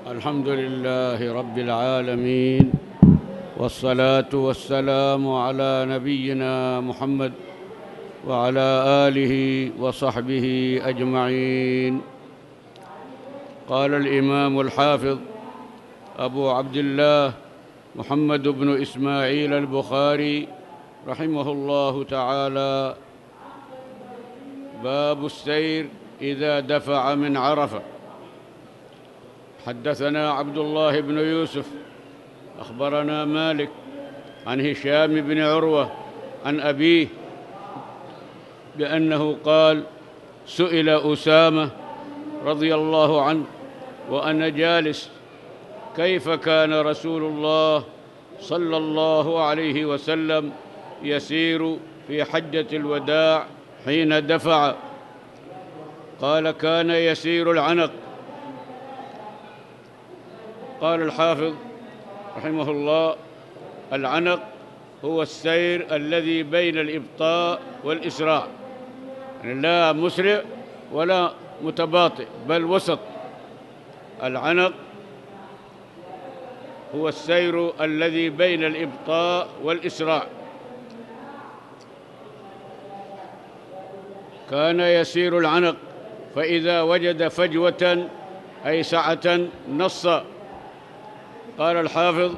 الحمد لله رب العالمين، والصلاة والسلام على نبينا محمد وعلى آله وصحبه أجمعين. قال الإمام الحافظ أبو عبد الله محمد بن إسماعيل البخاري رحمه الله تعالى: باب السير إذا دفع من عرفة. حدثنا عبد الله بن يوسف أخبرنا مالك عن هشام بن عروة عن أبيه بأنه قال: سئل أسامة رضي الله عنه وأنا جالس: كيف كان رسول الله صلى الله عليه وسلم يسير في حجة الوداع حين دفع؟ قال: كان يسير العنق. قال الحافظ رحمه الله: العنق هو السير الذي بين الإبطاء والإسراع، يعني لا مسرع ولا متباطئ بل وسط. العنق هو السير الذي بين الإبطاء والإسراع. كان يسير العنق، فإذا وجد فجوة أي سعة نص. قال الحافظ: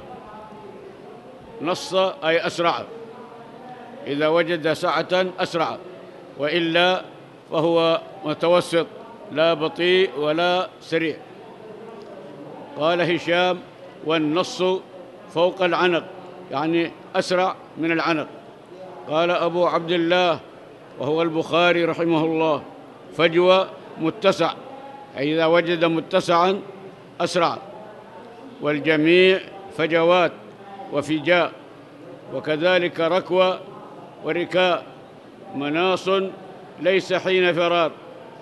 نص أي أسرع، إذا وجد سعة أسرع، وإلا فهو متوسط، لا بطيء ولا سريع. قال هشام: والنص فوق العنق، يعني أسرع من العنق. قال أبو عبد الله وهو البخاري رحمه الله: فجوة متسع، أي إذا وجد متسعا أسرع، والجميع فجوات وفجاء، وكذلك ركوة وركاء. مناص ليس حين فرار،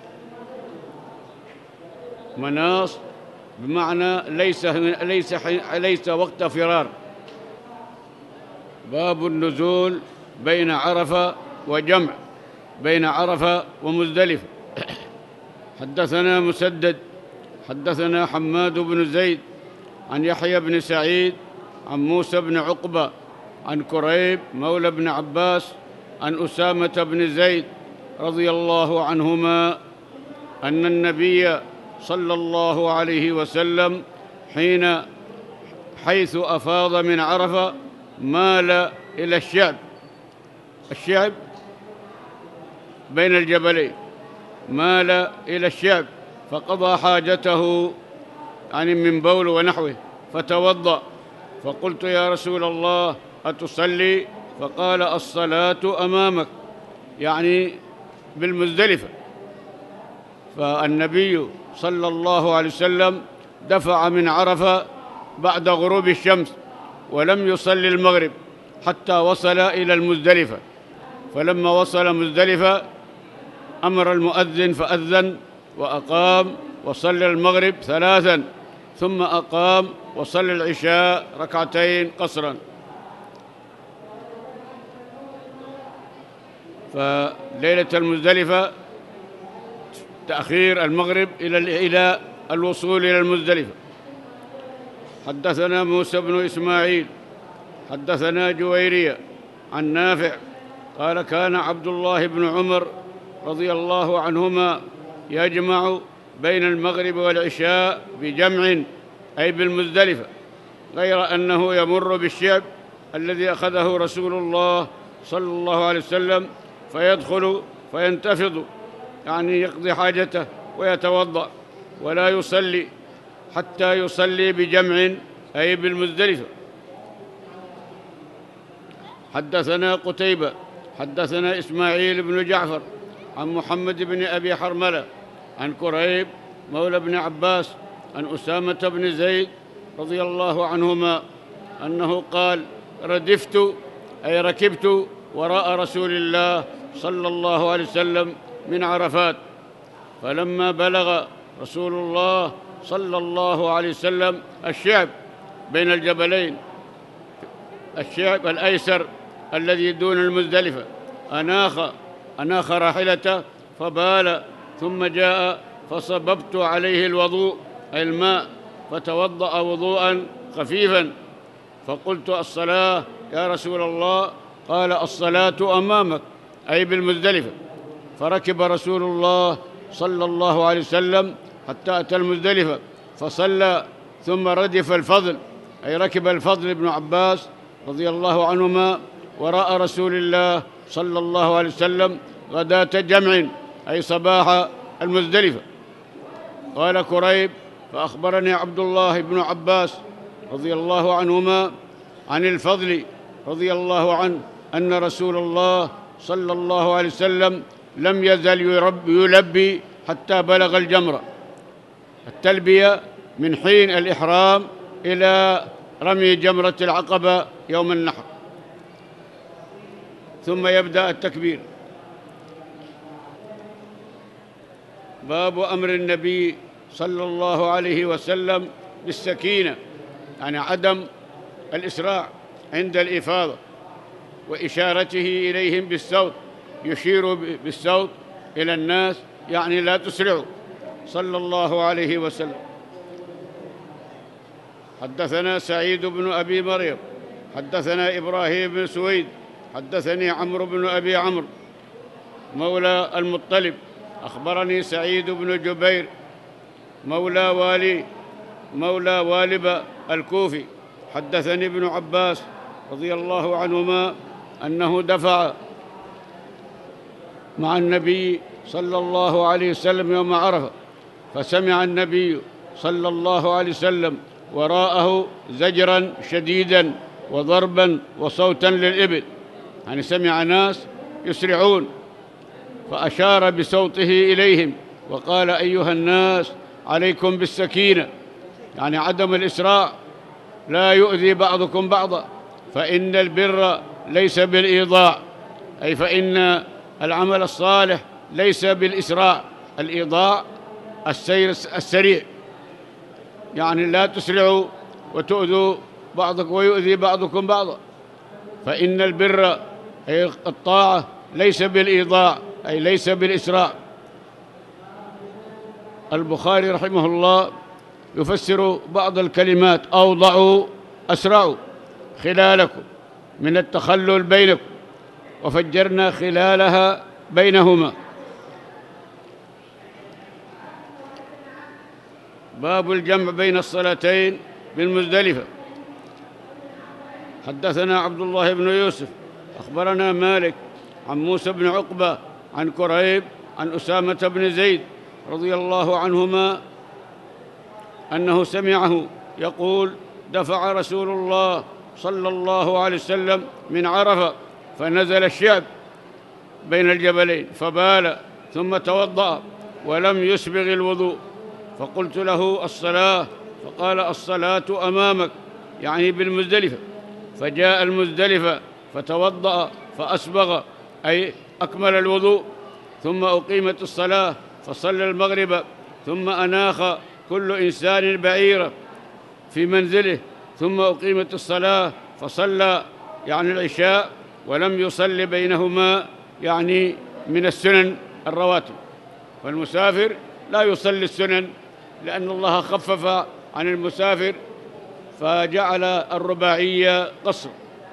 مناص بمعنى ليس وقت فرار. باب النزول بين عرفة وجمع، بين عرفة ومزدلفة. حدثنا مسدد حدثنا حماد بن زيد عن يحيى بن سعيد عن موسى بن عقبة عن كريب مولى بن عباس عن أسامة بن زيد رضي الله عنهما أن النبي صلى الله عليه وسلم حيث أفاض من عرفة مال إلى الشعب بين الجبلين، مال إلى الشعب فقضى حاجته، يعني من بول ونحوه، فتوضأ. فقلت: يا رسول الله أتصلي؟ فقال: الصلاة أمامك، يعني بالمزدلفة. فالنبي صلى الله عليه وسلم دفع من عرفة بعد غروب الشمس، ولم يصلي المغرب حتى وصل إلى المزدلفة. فلما وصل مزدلفة أمر المؤذن فأذن وأقام وصلى المغرب 3، ثم أقام وصلى العشاء 2 قصرا. فليلة المزدلفة تأخير المغرب إلى الوصول إلى المزدلفة. حدثنا موسى بن إسماعيل حدثنا جويرية عن نافع قال: كان عبد الله بن عمر رضي الله عنهما يجمع بين المغرب والعشاء بجمع، أي بالمزدلفة، غير أنه يمر بالشعب الذي أخذه رسول الله صلى الله عليه وسلم فيدخل فينتفض، يعني يقضي حاجته ويتوضأ، ولا يصلي حتى يصلي بجمع، أي بالمزدلفة. حدثنا قتيبة حدثنا إسماعيل بن جعفر عن محمد بن أبي حرملة عن كريب مولى بن عباس عن أسامة بن زيد رضي الله عنهما أنه قال: ردفت، أي ركبت وراء رسول الله صلى الله عليه وسلم من عرفات، فلما بلغ رسول الله صلى الله عليه وسلم الشعب بين الجبلين، الشعب الأيسر الذي دون المزدلفة، أناخ راحلته فبال، ثم جاء فصببت عليه الوضوء، أي الماء، فتوضأ وضوءا خفيفا، فقلت: الصلاة يا رسول الله؟ قال: الصلاة أمامك، أي بالمزدلفة. فركب رسول الله صلى الله عليه وسلم حتى أتى المزدلفة فصلى، ثم ردف الفضل، أي ركب الفضل بن عباس رضي الله عنهما وراء رسول الله صلى الله عليه وسلم غداة جمع، أي صباح المزدلفة. قال كريب: فأخبرني عبد الله بن عباس رضي الله عنهما عن الفضل رضي الله عنه أن رسول الله صلى الله عليه وسلم لم يزل يلبي حتى بلغ الجمرة، التلبية من حين الإحرام إلى رمي جمرة العقبة يوم النحر، ثم يبدأ التكبير. باب أمر النبي صلى الله عليه وسلم بالسكينة، يعني عدم الإسراع عند الإفاضة، وإشارته إليهم بالصوت، يشير بالصوت إلى الناس، يعني لا تسرعوا، صلى الله عليه وسلم. حدثنا سعيد بن أبي مريم حدثنا إبراهيم بن سويد حدثني عمرو بن أبي عمرو مولى المطلب أخبرني سعيد بن جبير مولى والب الكوفي حدثني ابن عباس رضي الله عنهما أنه دفع مع النبي صلى الله عليه وسلم يوم عرفة، فسمع النبي صلى الله عليه وسلم وراءه زجرا شديدا وضربا وصوتا للإبل، يعني سمع ناس يسرعون، فأشار بصوته إليهم وقال: أيها الناس عليكم بالسكينة، يعني عدم الإسراع، لا يؤذي بعضكم بعضا، فإن البر ليس بالإيضاع، أي فإن العمل الصالح ليس بالإسراع، الإيضاع السير السريع، يعني لا تسرعوا وتؤذوا بعضكم ويؤذي بعضكم بعضا، فإن البر أي الطاعة ليس بالإيضاع، أي ليس بالإسراع. البخاري رحمه الله يفسر بعض الكلمات: أوضعوا، أسرعوا، خلالكم، من التخلل بينكم، وفجرنا خلالها بينهما. باب الجمع بين الصلاتين بالمزدلفة. حدثنا عبد الله بن يوسف أخبرنا مالك عن موسى بن عقبة عن كريب عن أسامة بن زيد رضي الله عنهما أنه سمعه يقول: دفع رسول الله صلى الله عليه وسلم من عرفة فنزل الشعب بين الجبلين فبال، ثم توضأ ولم يسبغ الوضوء، فقلت له: الصلاة؟ فقال: الصلاة أمامك، يعني بالمزدلفة. فجاء المزدلفة فتوضأ فأسبغ، أي أكمل الوضوء، ثم أقيمت الصلاة فصلى المغرب، ثم أناخ كل إنسان بعيره في منزله، ثم أقيمت الصلاة فصلى، يعني العشاء، ولم يصل بينهما، يعني من السنن الرواتب. فالمسافر لا يصلي السنن، لأن الله خفف عن المسافر فجعل الرباعية قصر.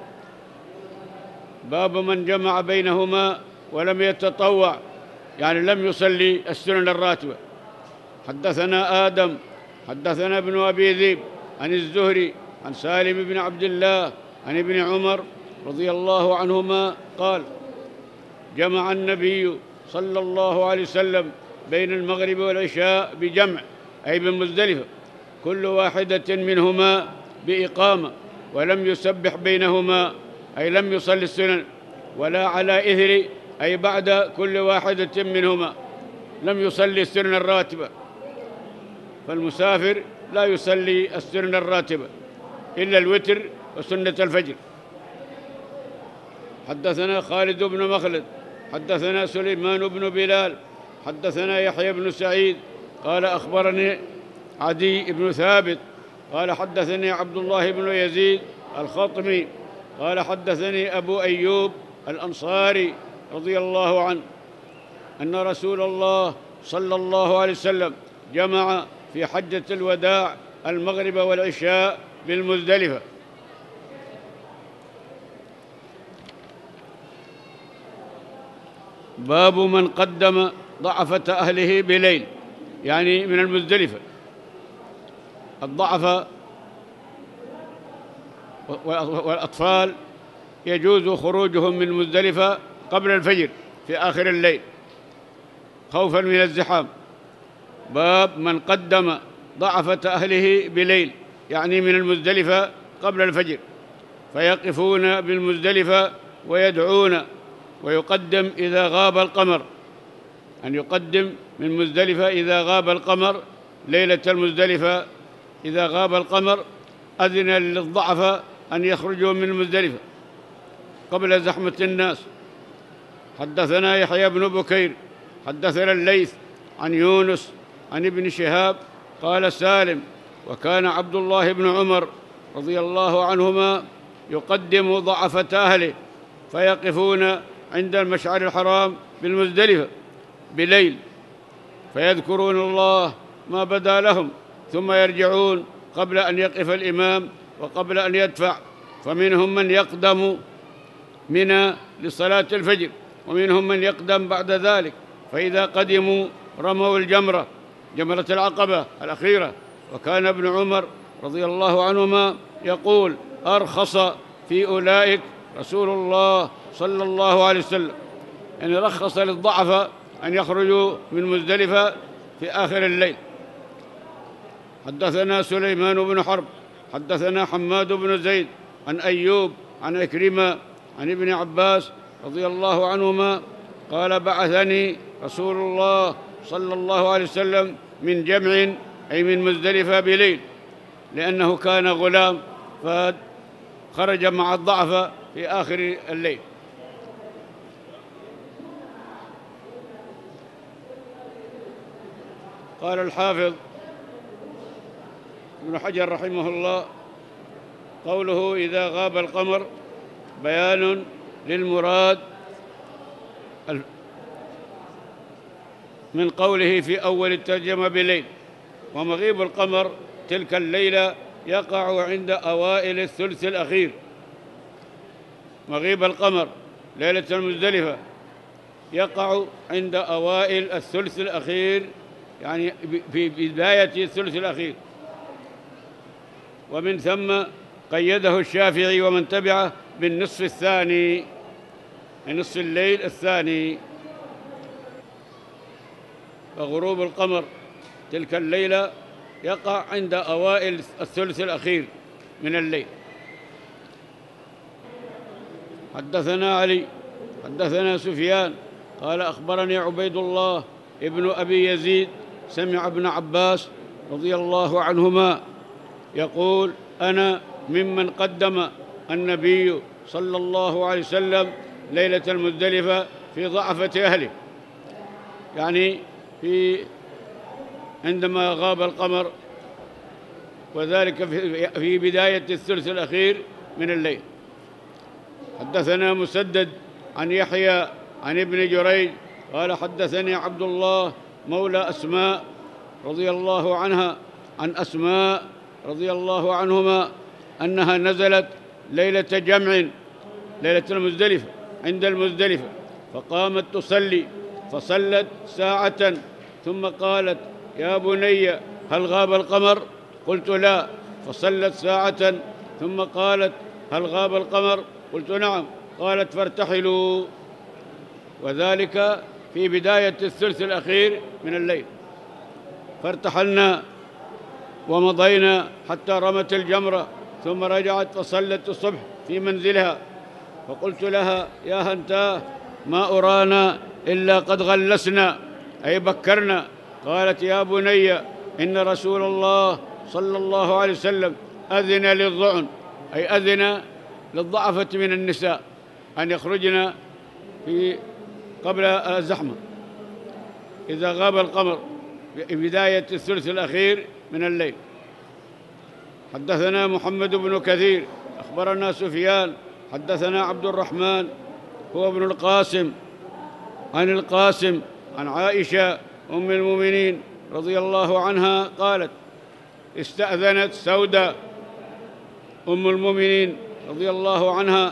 باب من جمع بينهما ولم يتطوع، يعني لم يصلي السنن الراتبة. حدثنا آدم حدثنا ابن أبي ذئب عن الزهري عن سالم بن عبد الله عن ابن عمر رضي الله عنهما قال: جمع النبي صلى الله عليه وسلم بين المغرب والعشاء بجمع، أي بمزدلفة، كل واحدة منهما بإقامة، ولم يسبح بينهما، أي لم يصلي السنن، ولا على إثر، أي بعد كل واحدة منهما لم يصلي السنن الراتبة. فالمسافر لا يصلي السنن الراتبة إلا الوتر وسنة الفجر. حدثنا خالد بن مخلد حدثنا سليمان بن بلال حدثنا يحيى بن سعيد قال: أخبرني عدي بن ثابت قال: حدثني عبد الله بن يزيد الخطمي قال: حدثني أبو أيوب الأنصاري رضي الله عنه أن رسول الله صلى الله عليه وسلم جمع في حجة الوداع المغرب والعشاء بالمزدلفة. باب من قدم ضعفة أهله بليل، يعني من المزدلفة. الضعفة والأطفال يجوز خروجهم من مزدلفة قبل الفجر في آخر الليل خوفا من الزحام. باب من قدم ضعفة أهله بليل، يعني من المزدلفة قبل الفجر، فيقفون بالمزدلفة ويدعون، ويقدم إذا غاب القمر، أن يقدم من مزدلفة إذا غاب القمر ليلة المزدلفة. إذا غاب القمر أذن للضعفاء أن يخرجوا من مزدلفة قبل زحمة الناس. حدثنا يحيى بن بكير حدثنا الليث عن يونس عن ابن شهاب قال سالم: وكان عبد الله بن عمر رضي الله عنهما يقدم ضعفة أهله فيقفون عند المشعر الحرام بالمزدلفة بليل، فيذكرون الله ما بدا لهم، ثم يرجعون قبل أن يقف الإمام وقبل أن يدفع. فمنهم من يقدم منى لصلاة الفجر، ومنهم من يقدم بعد ذلك، فإذا قدموا رموا جمرة العقبة الأخيرة. وكان ابن عمر رضي الله عنهما يقول: أرخص في أولئك رسول الله صلى الله عليه وسلم، يعني رخص للضعفاء أن يخرجوا من مزدلفة في آخر الليل. حدثنا سليمان بن حرب حدثنا حماد بن زيد عن أيوب عن عكرمة عن ابن عباس رضي الله عنهما قال: بعثني رسول الله صلى الله عليه وسلم من جمع، أي من مزدلفة بليل، لأنه كان غلام فخرج مع الضعفاء في آخر الليل. قال الحافظ ابن حجر رحمه الله: قوله إذا غاب القمر بيان للمراد من قوله في أول الترجمة بليل. ومغيب القمر تلك الليلة يقع عند أوائل الثلث الأخير. مغيب القمر ليلة المزدلفة يقع عند أوائل الثلث الأخير، يعني في بداية الثلث الأخير. ومن ثم قيده الشافعي ومن تبعه بالنصف الثاني، نصف الليل الثاني. فغروب القمر تلك الليلة يقع عند أوائل الثلث الأخير من الليل. حدثنا علي حدثنا سفيان قال: أخبرني عبيد الله ابن أبي يزيد سمع ابن عباس رضي الله عنهما يقول: أنا ممن قدم النبي صلى الله عليه وسلم ليلة المزدلفة في ضعفة أهله، يعني عندما غاب القمر، وذلك في بداية الثلث الأخير من الليل. حدثنا مسدد عن يحيى عن ابن جريج قال: حدثني عبد الله مولى أسماء رضي الله عنها عن أسماء رضي الله عنهما أنها نزلت ليلة جمع، ليلة المزدلفة، عند المزدلفة، فقامت تصلي فصلت ساعة ثم قالت: يا بني هل غاب القمر؟ قلت: لا. فصلت ساعة ثم قالت: هل غاب القمر؟ قلت: نعم. قالت: فارتحلوا. وذلك في بداية الثلث الأخير من الليل. فارتحلنا ومضينا حتى رمت الجمرة، ثم رجعت فصلت الصبح في منزلها. فقلت لها: يا هنتاه، ما أرانا إلا قد غلسنا، أي بكرنا. قالت: يا بني إن رسول الله صلى الله عليه وسلم أذن للضعن، أي أذن للضعفة من النساء أن يخرجن قبل الزحمة إذا غاب القمر في بداية الثلث الأخير من الليل. حدثنا محمد بن كثير أخبرنا سفيان حدثنا عبد الرحمن هو ابن القاسم عن القاسم عن عائشة أم المؤمنين رضي الله عنها قالت: استأذنت سودة أم المؤمنين رضي الله عنها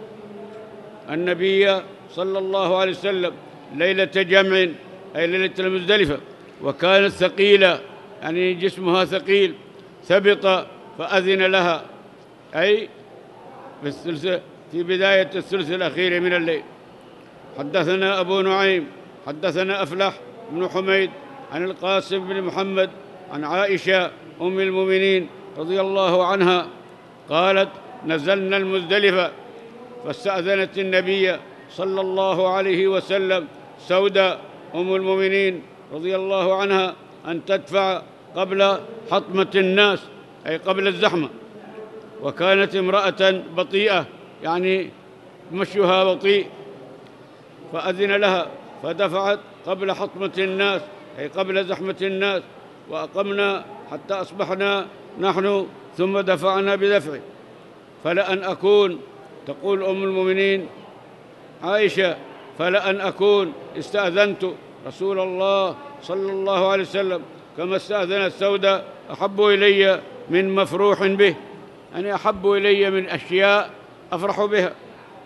النبي صلى الله عليه وسلم ليلة جمع، أي ليلة المزدلفة، وكانت ثقيلة يعني جسمها ثقيل، ثبط فأذن لها، أي في بداية الثلث الأخير من الليل. حدثنا أبو نعيم حدثنا أفلح بن حميد عن القاسم بن محمد عن عائشة أم المؤمنين رضي الله عنها قالت: نزلنا المزدلفة فاستأذنت النبي صلى الله عليه وسلم سودة أم المؤمنين رضي الله عنها أن تدفع قبل حطمة الناس، أي قبل الزحمة، وكانت امرأة بطيئة يعني مشيها بطيء، فأذن لها فدفعت قبل حطمة الناس، أي قبل زحمة الناس، وأقمنا حتى أصبحنا نحن ثم دفعنا بدفعه. فلأن أكون، تقول أم المؤمنين عائشة، فلأن أكون استأذنت رسول الله صلى الله عليه وسلم كما استأذنت سودة أحب إلي من مفروح به، يعني أحب إلي من أشياء أفرح بها.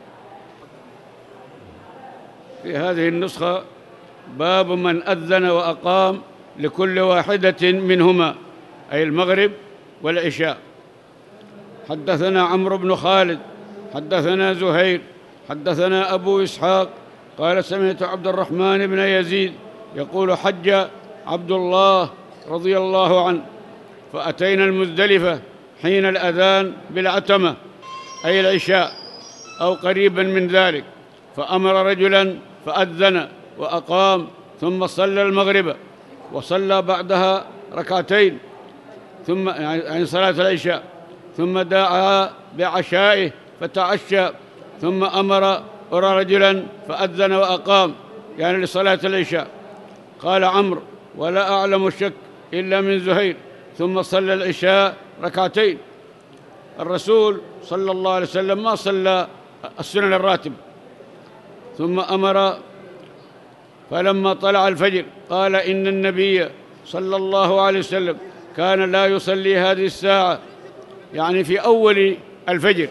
في هذه النسخة باب من أذن وأقام لكل واحدة منهما، أي المغرب والعشاء. حدثنا عمرو بن خالد حدثنا زهير حدثنا أبو إسحاق قال: سمعت عبد الرحمن بن يزيد يقول: حج عبد الله رضي الله عنه، فأتينا المزدلفة حين الأذان بالعتمة، أي العشاء أو قريبا من ذلك، فأمر رجلا فأذن وأقام، ثم صلى المغرب وصلى بعدها ركعتين، ثم يعني صلاة العشاء، ثم دعا بعشائه فتعشى، ثم أمر رجلا فأذن وأقام، يعني لصلاة العشاء. قال عمرو: ولا أعلم الشك إلا من زهير، ثم صلى العشاء ركعتين. الرسول صلى الله عليه وسلم ما صلى السنن الراتب، ثم أمر. فلما طلع الفجر قال: إن النبي صلى الله عليه وسلم كان لا يصلي هذه الساعة، يعني في أول الفجر،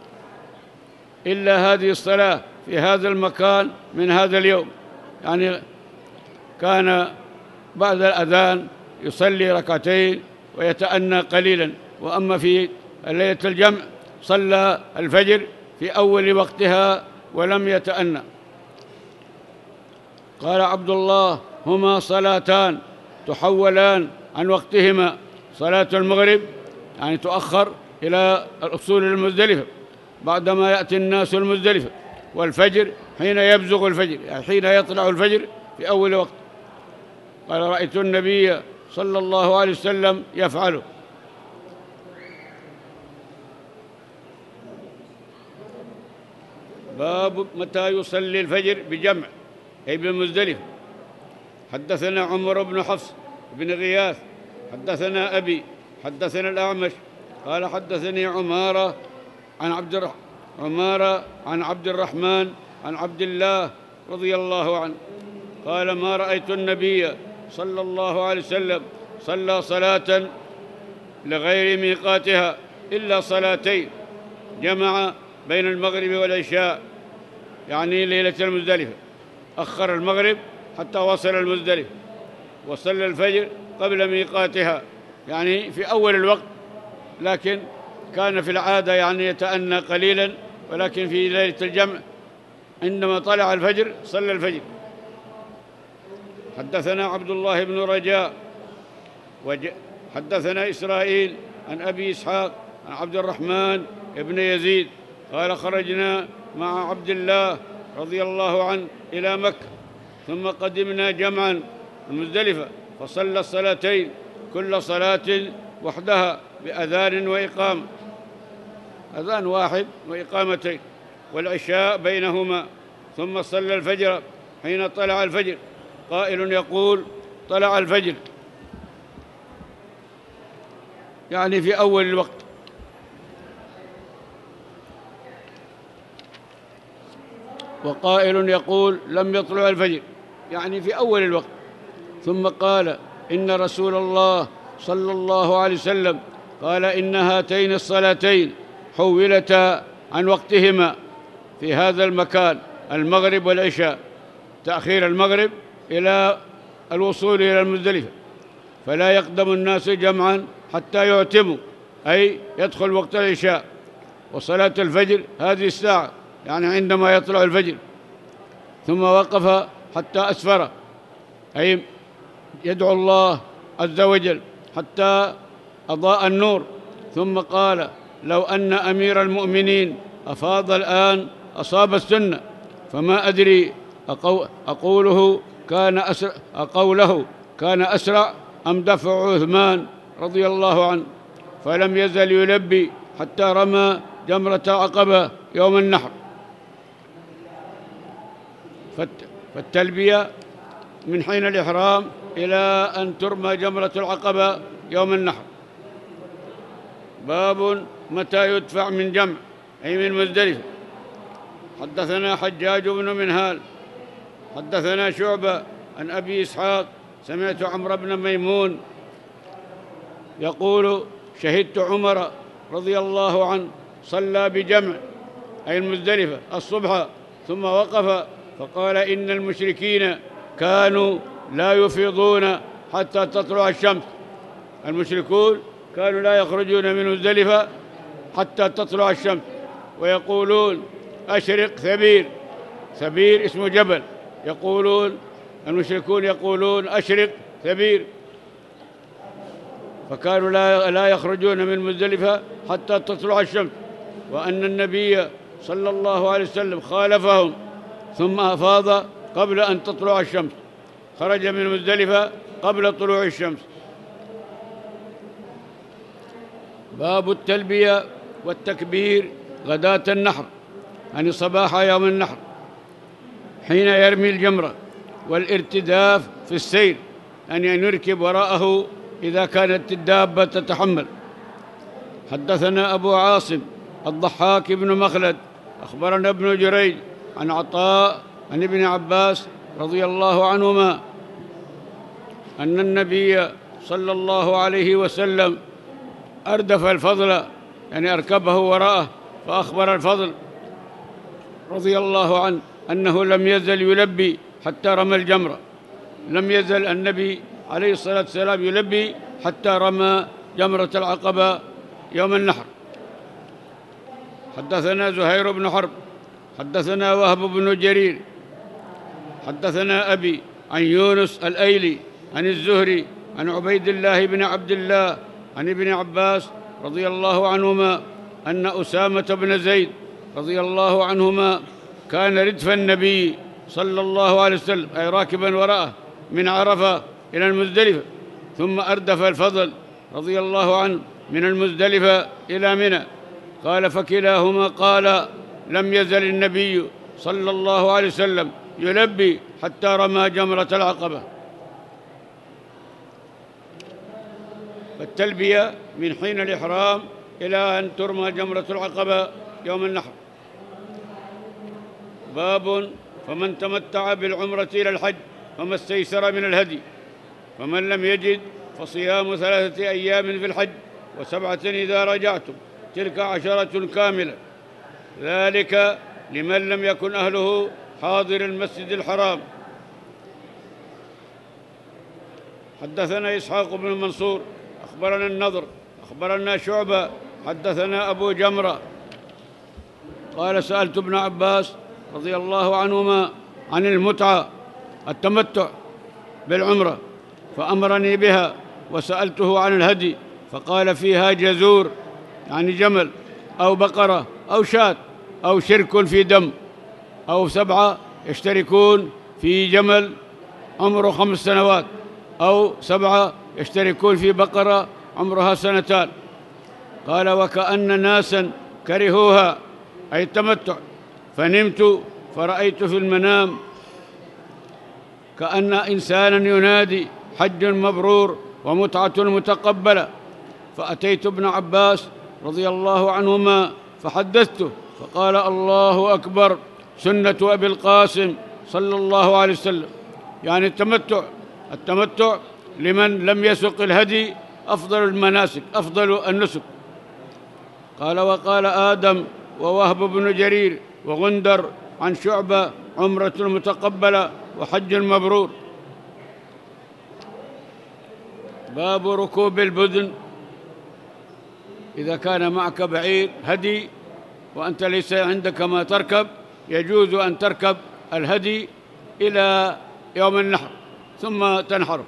إلا هذه الصلاة في هذا المكان من هذا اليوم، يعني كان بعد الأذان يصلي ركعتين ويتأنى قليلا، وأما في ليلة الجمع صلى الفجر في أول وقتها ولم يتأنى. قال عبد الله: هما صلاتان تحولان عن وقتهما، صلاة المغرب يعني تؤخر إلى الأصول المزدلفة بعدما يأتي الناس المزدلفة، والفجر حين يبزغ الفجر، يعني حين يطلع الفجر في أول وقت. قال: رأيت النبي صلى الله عليه وسلم يفعله. باب متى يصلي الفجر بجمع، أي بمزدلفة. حدثنا عمر بن حفص بن غياث حدثنا أبي حدثنا الأعمش قال: حدثني عمارة عن عبد الرحمن عن عبد الله رضي الله عنه قال: ما رأيت النبي صلى الله عليه وسلم صلى صلاة لغير ميقاتها إلا صلاتين، جمع بين المغرب والعشاء، يعني ليلة المزدلفة، أخر المغرب حتى وصل المزدلفة، وصلى الفجر قبل ميقاتها، يعني في أول الوقت، لكن كان في العادة يعني يتأنى قليلا، ولكن في ليلة الجمع عندما طلع الفجر صلى الفجر. حدثنا عبد الله بن رجاء حدثنا إسرائيل عن أبي إسحاق عن عبد الرحمن بن يزيد قال: خرجنا مع عبد الله رضي الله عنه إلى مكة، ثم قدمنا جمعا المزدلفة، فصلى الصلاتين كل صلاة وحدها بأذان وإقامة، أذان واحد وإقامتين، والعشاء بينهما، ثم صلى الفجر حين طلع الفجر. قائل يقول: طلع الفجر يعني في أول الوقت، وقائل يقول: لم يطلع الفجر يعني في أول الوقت. ثم قال: إن رسول الله صلى الله عليه وسلم قال: إن هاتين الصلاتين حولتا عن وقتهما في هذا المكان، المغرب والعشاء، تأخير المغرب إلى الوصول إلى المزدلفة، فلا يقدم الناس جمعا حتى يعتموا، أي يدخل وقت العشاء. وصلاة الفجر هذه الساعة، يعني عندما يطلع الفجر. ثم وقف حتى أسفر، أي يدعو الله عز وجل حتى أضاء النور. ثم قال: لو أن أمير المؤمنين أفاض الآن أصاب السنة، فما أدري أقوله كان أسرع أم دفع عثمان رضي الله عنه، فلم يزل يلبي حتى رمى جمرة العقبة يوم النحر. فالتلبية من حين الإحرام إلى أن ترمى جمرة العقبة يوم النحر. باب متى يدفع من جمع، أي من مزدلفة. حدثنا حجاج بن منهال حدثنا شعبة عن أبي إسحاق سمعت عمرو بن ميمون يقول: شهدت عمر رضي الله عنه صلى بجمع، أي المزدلفة، الصبح، ثم وقف فقال: إن المشركين كانوا لا يفيضون حتى تطلع الشمس. المشركون كانوا لا يخرجون من مزدلفة حتى تطلع الشمس، ويقولون: أشرق ثبير. ثبير اسم جبل، المشركون يقولون: أشرق ثبير. فكانوا لا يخرجون من مزدلفة حتى تطلع الشمس. وأن النبي صلى الله عليه وسلم خالفهم ثم أفاض قبل أن تطلع الشمس، خرج من مزدلفة قبل طلوع الشمس. باب التلبية والتكبير غداة النحر، يعني صباح يوم النحر، حين يرمي الجمرة، والارتداف في السير، أن يركب وراءه إذا كانت الدابة تتحمل. حدثنا أبو عاصم الضحاك بن مخلد أخبرنا ابن جريج عن عطاء عن ابن عباس رضي الله عنهما أن النبي صلى الله عليه وسلم أردف الفضل، يعني أركبه وراءه، فأخبر الفضل رضي الله عنه أنه لم يزل يلبي حتى رمى الجمرة. لم يزل النبي عليه الصلاة والسلام يلبي حتى رمى جمرة العقبة يوم النحر. حدثنا زهير بن حرب حدثنا وهب بن جرير حدثنا أبي عن يونس الأيلي عن الزهري عن عبيد الله بن عبد الله عن ابن عباس رضي الله عنهما أن أسامة بن زيد رضي الله عنهما كان ردف النبي صلى الله عليه وسلم، أي راكبا وراءه، من عرفة إلى المزدلفة، ثم أردف الفضل رضي الله عنه من المزدلفة إلى منى. قال: فكلاهما قال: لم يزل النبي صلى الله عليه وسلم يلبي حتى رمى جمرة العقبة. فالتلبية من حين الإحرام إلى أن ترمى جمرة العقبة يوم النحر. باب فمن تمتع بالعمرة إلى الحج فما استيسر من الهدي، فمن لم يجد فصيام 3 أيام في الحج و7 إذا رجعتم، تلك 10 كاملة، ذلك لمن لم يكن أهله حاضر المسجد الحرام. حدثنا إسحاق بن منصور أخبرنا النضر أخبرنا شعبة حدثنا أبو جمرة قال: سألت ابن عباس رضي الله عنهما عن المتعة، التمتع بالعمرة، فأمرني بها، وسألته عن الهدي فقال: فيها جزور، يعني جمل أو بقرة أو شاة، أو شرك في دم، أو 7 يشتركون في جمل عمره 5 سنوات، أو 7 يشتركون في بقرة عمرها 2 سنين. قال: وكأن ناسا كرهوها، أي التمتع، فنمت فرأيت في المنام كأن إنسانا ينادي: حج مبرور ومتعة متقبلة. فأتيت ابن عباس رضي الله عنهما فحدثته، فقال: الله أكبر، سنة أبي القاسم صلى الله عليه وسلم. يعني التمتع لمن لم يسق الهدي أفضل المناسك، أفضل النسك. قال: وقال آدم ووهب بن جرير وغندر عن شعبة: عمرة متقبلة وحج مبرور. باب ركوب البدن. إذا كان معك بعير هدي وأنت ليس عندك ما تركب، يجوز أن تركب الهدي إلى يوم النحر ثم تنحره.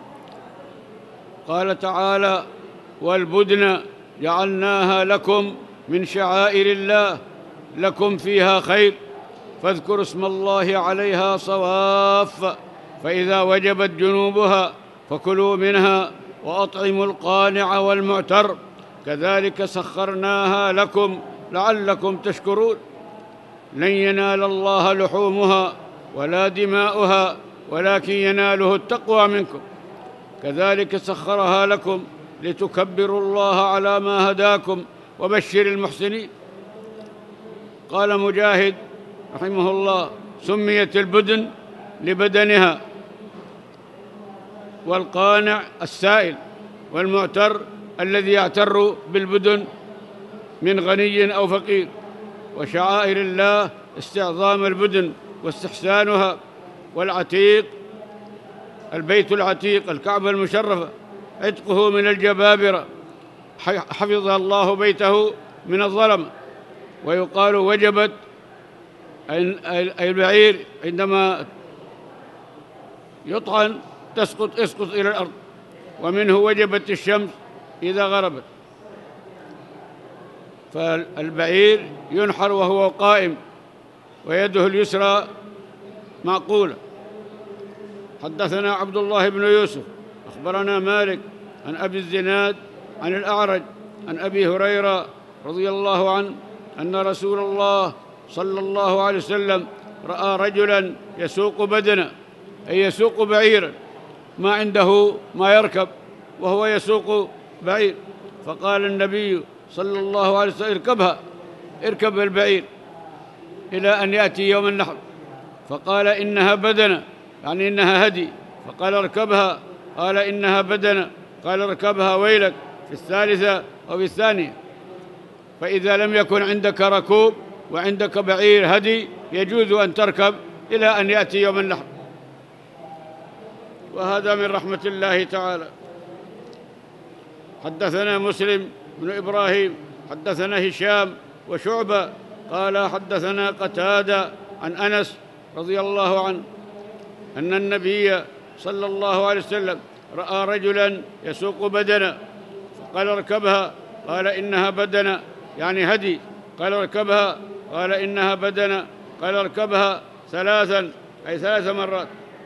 قال تعالى: والبدن جعلناها لكم من شعائر الله لكم فيها خير فاذكروا اسم الله عليها صواف فإذا وجبت جنوبها فكلوا منها وأطعموا القانع والمعتر كذلك سخرناها لكم لعلكم تشكرون. لن ينال الله لحومها ولا دماؤها ولكن يناله التقوى منكم كذلك سخرها لكم لتكبروا الله على ما هداكم وبشر المحسنين. قال مجاهد رحمه الله: سميت البدن لبدنها، والقانع السائل، والمعتر الذي يعتر بالبدن من غني أو فقير. وشعائر الله استعظام البدن واستحسانها. والعتيق البيت العتيق الكعبة المشرفة عتقه من الجبابرة، حفظ الله بيته من الظلم. ويقال وجبت أي البعير عندما يطعن يسقط إلى الأرض. ومنه وجبت الشمس إذا غربت. فالبعير ينحر وهو قائم ويده اليسرى معقولة. حدثنا عبد الله بن يوسف أخبرنا مالك عن أبي الزناد عن الأعرج عن أبي هريرة رضي الله عنه أن رسول الله صلى الله عليه وسلم رأى رجلا يسوق بدنه، أي يسوق بعيرا، ما عنده ما يركب وهو يسوق بعير. فقال النبي صلى الله عليه وسلم: اركب البعير إلى أن يأتي يوم النحر. فقال: إنها بدنة، يعني إنها هدي. فقال: اركبها. قال: إنها بدنة. قال: اركبها ويلك، في الثالثة أو في الثانية. فإذا لم يكن عندك ركوب وعندك بعير هدي يجوز أن تركب إلى أن يأتي يوم النحر. وهذا من رحمة الله تعالى. حدثنا مسلم بن إبراهيم حدثنا هشام وشعبة قال حدثنا قتادة عن أنس رضي الله عنه أن النبي صلى الله عليه وسلم رأى رجلا يسوق بدنة فقال: اركبها. قال: إنها بدنة، يعني هدي. قال: اركبها. قال: إنها بدنة. قال: اركبها ثلاثا، أي 3 مرات.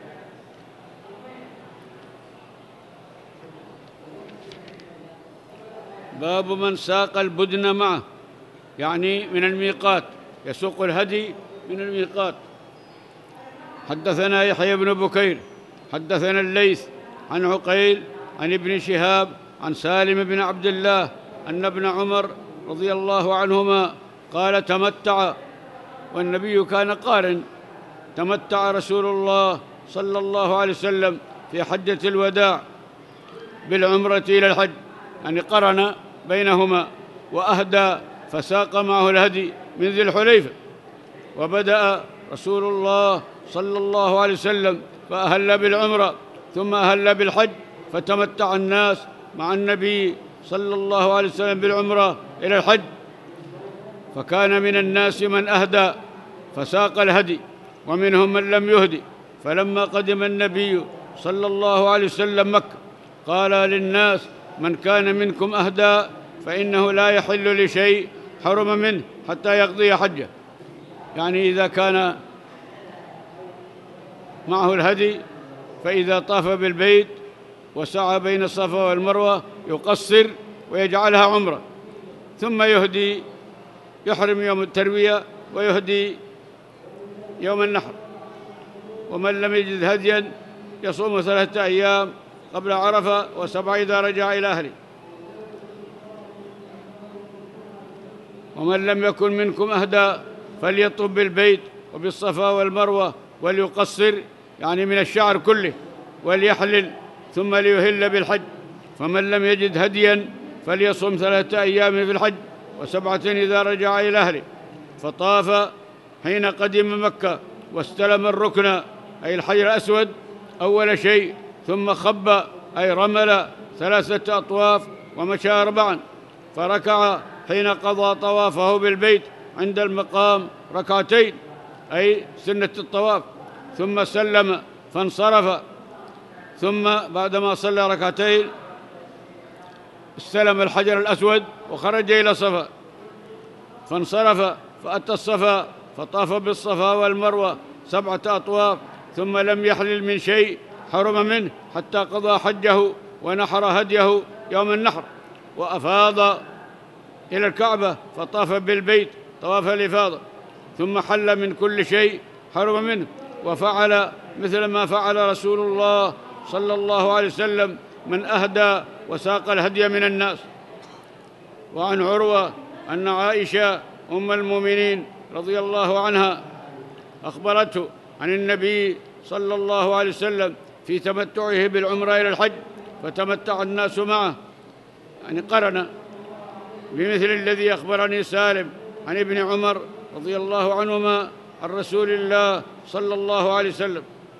باب من ساق البدن معه، يعني من الميقات، يسوق الهدي من الميقات. حدثنا يحيى بن بكير حدثنا الليث عن عقيل عن ابن شهاب عن سالم بن عبد الله أن ابن عمر رضي الله عنهما قال: تمتع، والنبي كان قارن. تمتع رسول الله صلى الله عليه وسلم في حجة الوداع بالعمرة إلى الحج، يعني قرن بينهما، وأهدى فساق معه الهدي من ذي الحليفة. وبدأ رسول الله صلى الله عليه وسلم فأهل بالعمرة ثم أهل بالحج، فتمتع الناس مع النبي صلى الله عليه وسلم بالعمرة إلى الحج. فكان من الناس من أهدى فساق الهدي ومنهم من لم يهدي. فلما قدم النبي صلى الله عليه وسلم مكة قال للناس: من كان منكم أهدى فإنه لا يحل لشيء حرم منه حتى يقضي حجه. يعني إذا كان معه الهدي فإذا طاف بالبيت وسعى بين الصفا والمروة يقصر ويجعلها عمرة، ثم يهدي، يحرم يوم التروية ويهدي يوم النحر. ومن لم يجد هديا يصوم 3 أيام قبل عرفة و7 إذا رجع إلى أهله. ومن لم يكن منكم أهدى فليطب بالبيت وبالصفا والمروة وليقصر، يعني من الشعر كله، وليحلل ثم ليهل بالحج. فمن لم يجد هديا فليصم 3 أيام في الحج و7 إذا رجع إلى أهله. فطاف حين قدم مكة واستلم الركن أي الحجر الأسود أول شيء، ثم خب أي رمل 3 أطواف ومشى 4، فركع حين قضى طوافه بالبيت عند المقام 2 أي سنة الطواف، ثم سلم فانصرف، ثم بعدما صلى 2 استلم الحجر الأسود وخرج إلى الصفا، فانصرف فأتى الصفا فطاف بالصفا والمروة 7 أطواف، ثم لم يحلل من شيء حرم منه حتى قضى حجه ونحر هديه يوم النحر، وأفاض إلى الكعبة فطاف بالبيت طواف الإفاضة، ثم حل من كل شيء حرم منه، وفعل مثل ما فعل رسول الله صلى الله عليه وسلم من أهدى وساق الهدي من الناس. وعن عروة أن عائشة أم المؤمنين رضي الله عنها أخبرته عن النبي صلى الله عليه وسلم في تمتعه بالعمرة إلى الحج، فتمتع الناس معه، يعني قرن بمثل الذي أخبرني سالم عن ابن عمر رضي الله عنهما عن رسول الله صلى الله عليه وسلم.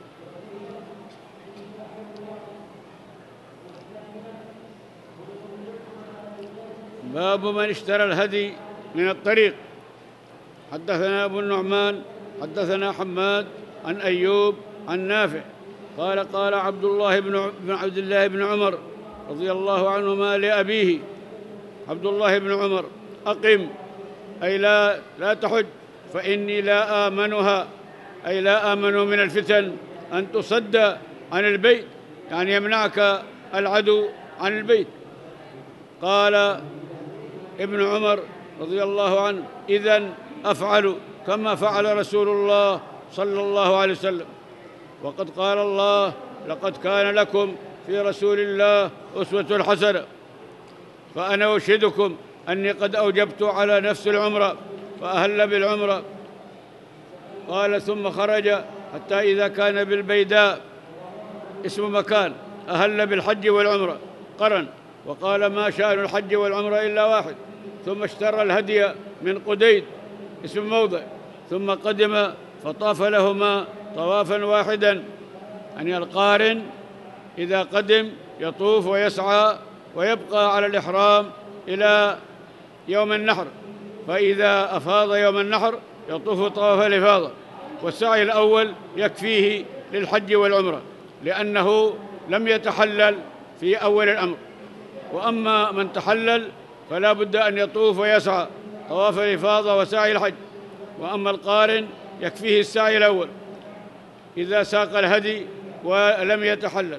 باب من اشترى الهدي من الطريق. حدثنا أبو النعمان حدثنا حماد عن أيوب عن نافع قال قال عبد الله بن عمر رضي الله عنهما لأبيه عبد الله بن عمر: أقم، أي لا تحج، فإني لا آمنها، أي لا آمن من الفتن أن تصد عن البيت، يعني يمنعك العدو عن البيت. قال ابن عمر رضي الله عنه: إذن أفعل كما فعل رسول الله صلى الله عليه وسلم. وقد قال الله: لقد كان لكم في رسول الله أسوة حسنة. فأنا أشهدكم أني قد أوجبت على نفس العمرة، فأهل بالعمرة. قال: ثم خرج حتى إذا كان بالبيداء، اسم مكان، أهل بالحج والعمرة قرن، وقال: ما شأن الحج والعمرة إلا واحد. ثم اشترى الهدي من قديد، اسم موضع، ثم قدم فطاف لهما طوافا واحدا. يعني القارن إذا قدم يطوف ويسعى ويبقى على الإحرام إلى يوم النحر، فإذا أفاض يوم النحر يطوف طواف الإفاضة، والسعي الأول يكفيه للحج والعمرة لأنه لم يتحلل في أول الأمر. وأما من تحلل فلا بد أن يطوف ويسعى طواف الإفاضة وسعي الحج. وأما القارن يكفيه السعي الأول إذا ساق الهدي ولم يتحلل،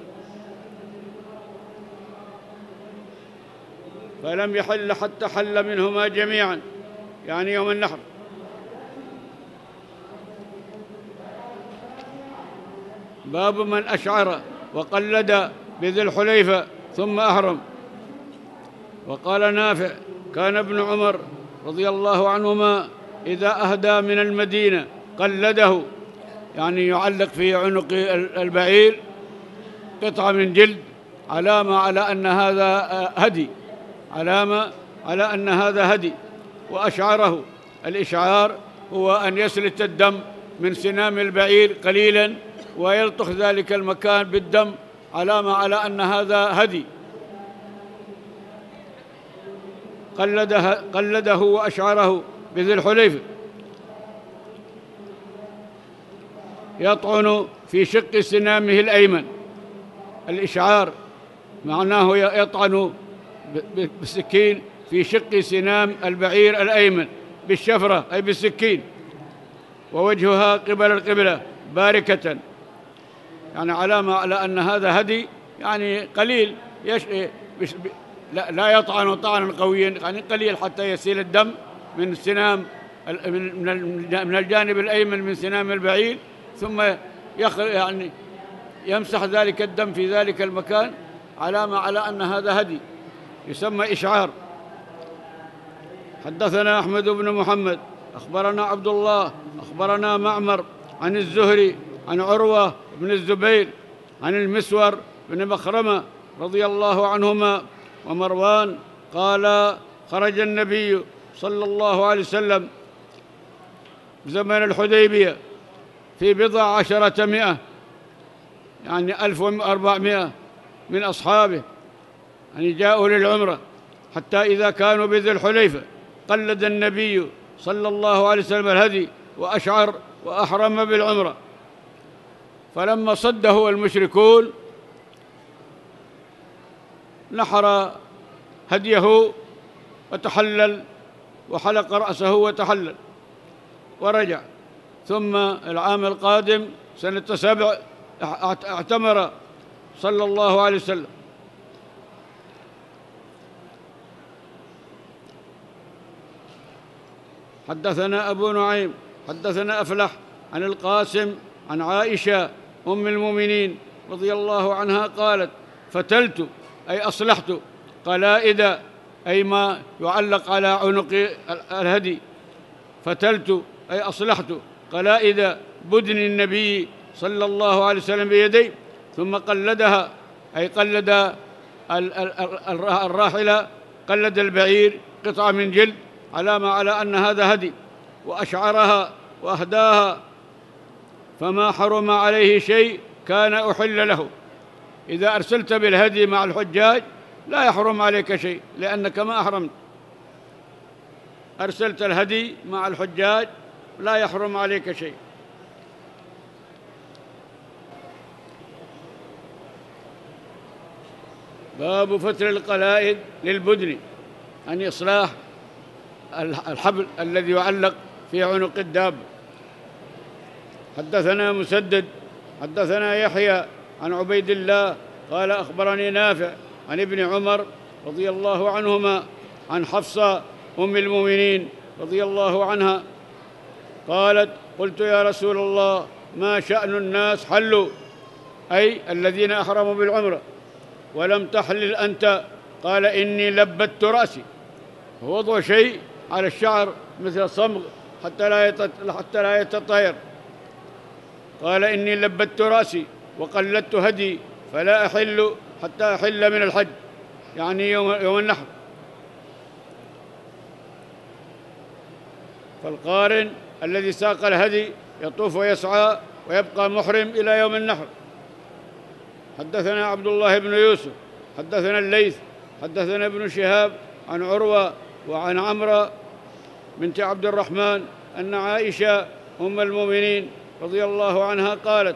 فلم يحل حتى حل منهما جميعا، يعني يوم النحر. باب من أشعر وقلد بذي الحليفة ثم أحرم. وقال نافع: كان ابن عمر رضي الله عنهما إذا أهدى من المدينة قلده، يعني يعلق في عنق البعير قطعة من جلد علامة على أن هذا هدي، علامة على أن هذا هدي. وأشعره، الإشعار هو أن يسلت الدم من سنام البعير قليلا ويلطخ ذلك المكان بالدم، علامة على أن هذا هدي. قلده وأشعره بذي الحليفة. يطعن في شق سنامه الأيمن، الإشعار معناه يطعن بالسكين في شق سنام البعير الأيمن بالشفرة أي بالسكين، ووجهها قبل القبلة باركة، يعني علامة على أن هذا هدي، يعني قليل لا يطعن طعنا قويا، يعني قليل حتى يسيل الدم من سنام من الجانب الأيمن من سنام البعير، ثم يعني يمسح ذلك الدم في ذلك المكان، علامة على أن هذا هدي، يسمى إشعار. حدثنا أحمد بن محمد أخبرنا عبد الله أخبرنا معمر عن الزهري عن عروة بن الزبير عن المسور بن مخرمة رضي الله عنهما ومروان قال: خرج النبي صلى الله عليه وسلم في زمن الحديبية في 1,000، يعني 1400 من أصحابه، يعني جاءوا للعمرة، حتى إذا كانوا بذي الحليفة قلد النبي صلى الله عليه وسلم الهدي وأشعر وأحرم بالعمرة. فلما صده المشركون نحر هديه وتحلل وحلق رأسه وتحلل ورجع. ثم العام القادم سنة 7 اعتمر صلى الله عليه وسلم. حدثنا أبو نعيم حدثنا أفلح عن القاسم عن عائشة أم المؤمنين رضي الله عنها قالت: فتلت أي أصلحت قلائد، أي ما يعلق على عنق الهدي. فتلت أي أصلحت قلائد بدن النبي صلى الله عليه وسلم بيدي، ثم قلدها، أي قلد الراحلة، قلد البعير قطعة من جلد علامة على أن هذا هدي، وأشعرها وأهداها، فما حرم عليه شيء كان أحل له. إذا أرسلت بالهدي مع الحجاج لا يحرم عليك شيء، لأنك ما أحرمت. أرسلت الهدي مع الحجاج لا يحرم عليك شيء. باب فتر القلائد للبدن، أن إصلاح الحبل الذي يعلق في عنق الدابة. حدثنا مسدد حدثنا يحيى عن عبيد الله قال: أخبرني نافع عن ابن عمر رضي الله عنهما عن حفصة أم المؤمنين رضي الله عنها قالت: قلت يا رسول الله ما شأن الناس حلوا، أي الذين أحرموا بالعمرة، ولم تحلل أنت؟ قال: إني لبت رأسي، ووضع شيء على الشعر مثل الصمغ حتى لا يتطاير. قال: إني لبت رأسي وقلدت هدي، فلا أحل حتى أحل من الحج، يعني يوم النحر. فالقارن الذي ساق الهدي يطوف ويسعى ويبقى محرم إلى يوم النحر. حدثنا عبد الله بن يوسف حدثنا الليث حدثنا ابن شهاب عن عروة وعن عمرة بنت عبد الرحمن أن عائشة أم المؤمنين رضي الله عنها قالت: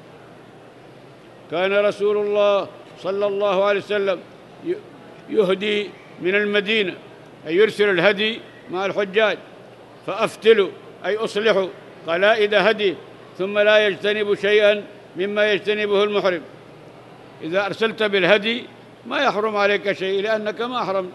كان رسول الله صلى الله عليه وسلم يهدي من المدينة، أي يرسل الهدي مع الحجاج، فأفتل أي أصلح قلائد هدي، ثم لا يجتنب شيئا مما يجتنبه المحرم. إذا أرسلت بالهدي ما يحرم عليك شيء، لأنك ما أحرمت.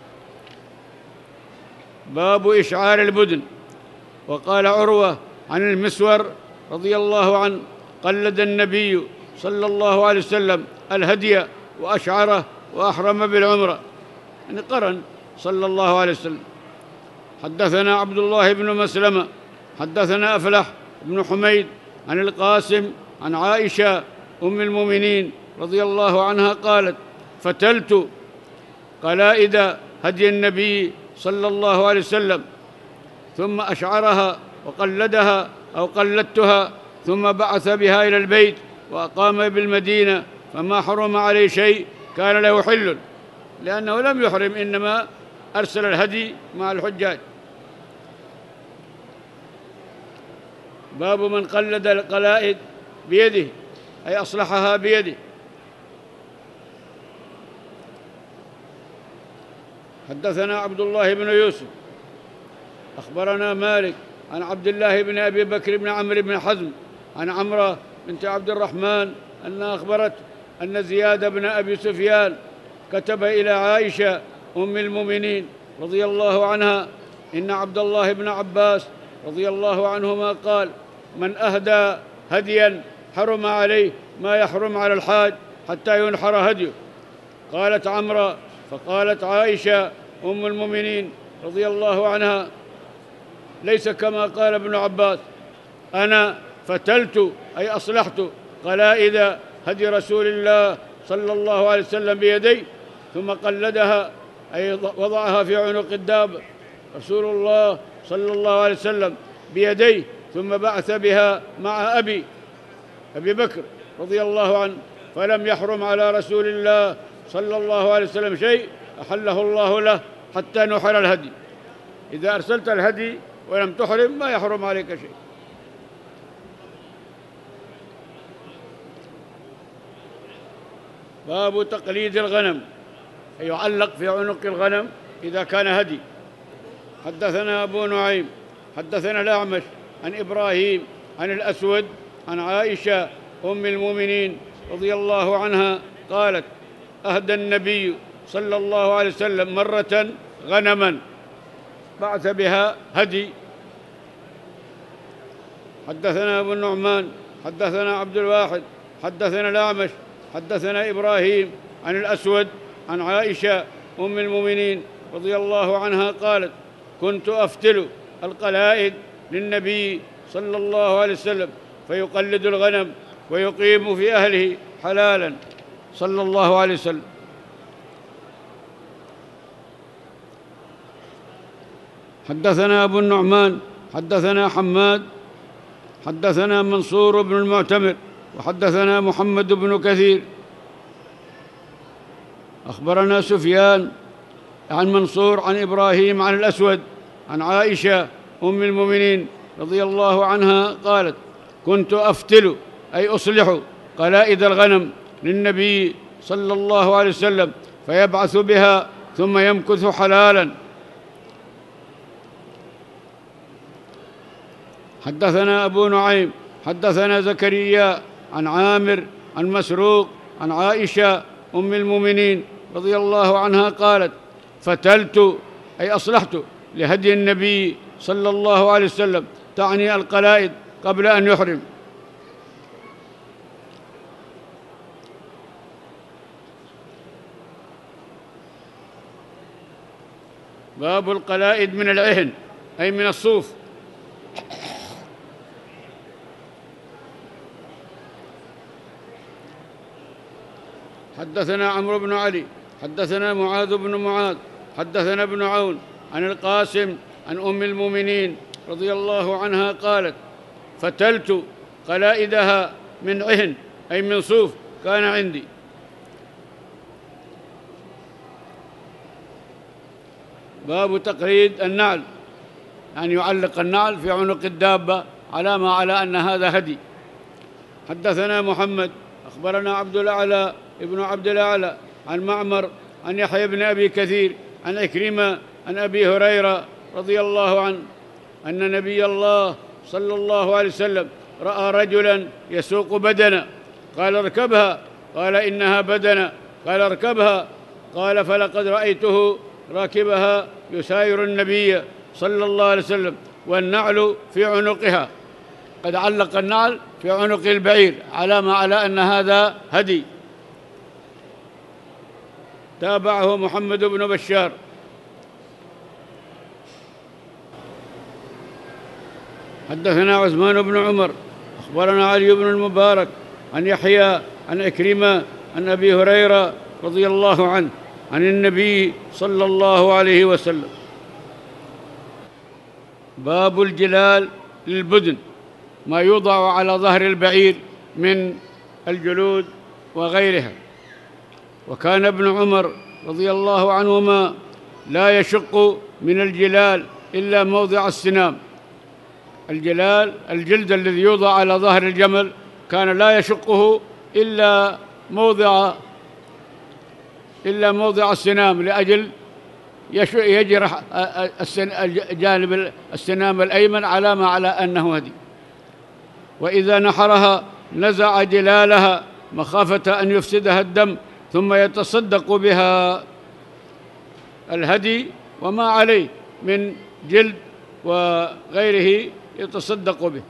باب إشعار البدن. وقال عروة عن المسور رضي الله عنه: قلد النبي صلى الله عليه وسلم الهدي وأشعره وأحرم بالعمرة، يعني قرن صلى الله عليه وسلم. حدثنا عبد الله بن مسلمة حدثنا أفلح بن حميد عن القاسم عن عائشة أم المؤمنين رضي الله عنها قالت: فتلت قلائد هدي النبي صلى الله عليه وسلم، ثم أشعرها وقلدها أو قلدتها، ثم بعث بها إلى البيت وأقام بالمدينة، فما حرم عليه شيء كان له حل، لأنه لم يحرم، إنما أرسل الهدي مع الحجاج. باب من قلد القلائد بيده، أي أصلحها بيده. حدثنا عبد الله بن يوسف أخبرنا مالك عن عبد الله بن أبي بكر بن عمرو بن حزم عن عمرة بنت عبد الرحمن أنها أخبرت أن زياد بن أبي سفيان كتب إلى عائشة أم المؤمنين رضي الله عنها: إن عبد الله بن عباس رضي الله عنهما قال: من أهدى هديا حرم عليه ما يحرم على الحاج حتى ينحر هديه. قالت عمرة: فقالت عائشة أم المؤمنين رضي الله عنها: ليس كما قال ابن عباس، أنا فتلت أي أصلحت قلائد هدي رسول الله صلى الله عليه وسلم بيديه ثم قلدها، أي وضعها في عنق الدابة رسول الله صلى الله عليه وسلم بيديه، ثم بعث بها مع أبي بكر رضي الله عنه، فلم يحرم على رسول الله صلى الله عليه وسلم شيء أحله الله له حتى نحر الهدي. إذا أرسلت الهدي ولم تحرم ما يحرم عليك شيء. باب تقليد الغنم، أي يعلق في عنق الغنم إذا كان هدي. حدثنا أبو نعيم حدثنا الأعمش عن إبراهيم عن الأسود عن عائشة أم المؤمنين رضي الله عنها قالت: أهدى النبي صلى الله عليه وسلم مرة غنما بعث بها هدي. حدثنا أبو النعمان حدثنا عبد الواحد حدثنا الأعمش حدثنا إبراهيم عن الأسود عن عائشة أم المؤمنين رضي الله عنها قالت: كنت أفتل القلائد للنبي صلى الله عليه وسلم فيقلد الغنم ويقيم في أهله حلالا صلى الله عليه وسلم. حدثنا أبو النعمان حدثنا حماد حدثنا منصور بن المعتمر وحدثنا محمد بن كثير أخبرنا سفيان عن منصور عن إبراهيم عن الأسود عن عائشة أم المؤمنين رضي الله عنها قالت: كنت أفتل، أي أصلح قلائد الغنم للنبي صلى الله عليه وسلم فيبعث بها ثم يمكث حلالا. حدثنا أبو نعيم حدثنا زكريا عن عامر عن مسروق عن عائشة أم المؤمنين رضي الله عنها قالت: فتلت، أي أصلحت لهدي النبي صلى الله عليه وسلم، تعني القلائد قبل أن يحرم. باب القلائد من العهن، أي من الصوف. حدثنا عمرو بن علي حدثنا معاذ بن معاذ حدثنا ابن عون عن القاسم عن أم المؤمنين رضي الله عنها قالت: فتلت قلائدها من عهن، أي من صوف كان عندي. باب تقليد النعل، أن يعلق النعل في عنق الدابة علامة على أن هذا هدي. حدثنا محمد أخبرنا عبد الأعلى ابن عبد الأعلى عن معمر عن يحيى بن أبي كثير عن عكرمة عن أبي هريرة رضي الله عنه أن نبي الله صلى الله عليه وسلم رأى رجلا يسوق بدنة، قال: اركبها، قال: إنها بدنة، قال: اركبها، قال: فلقد رأيته راكبها يساير النبي صلى الله عليه وسلم والنعل في عنقها. قد علق النعل في عنق البعير علامة على أن هذا هدي. تابعه محمد بن بشار. حدثنا عثمان بن عمر أخبرنا علي بن المبارك عن يحيى عن عكرمة عن أبي هريرة رضي الله عنه عن النبي صلى الله عليه وسلم. باب الجلال للبدن، ما يوضع على ظهر البعير من الجلود وغيرها. وكان ابن عمر رضي الله عنهما لا يشق من الجلال إلا موضع السنام. الجلال الجلد الذي يوضع على ظهر الجمل كان لا يشقه إلا موضع السنام، لأجل يجرح جانب السنام الأيمن علامة على أنه هدي. وإذا نحرها نزع جلالها مخافة أن يفسدها الدم ثم يتصدق بها. الهدي وما عليه من جلد وغيره يتصدق به.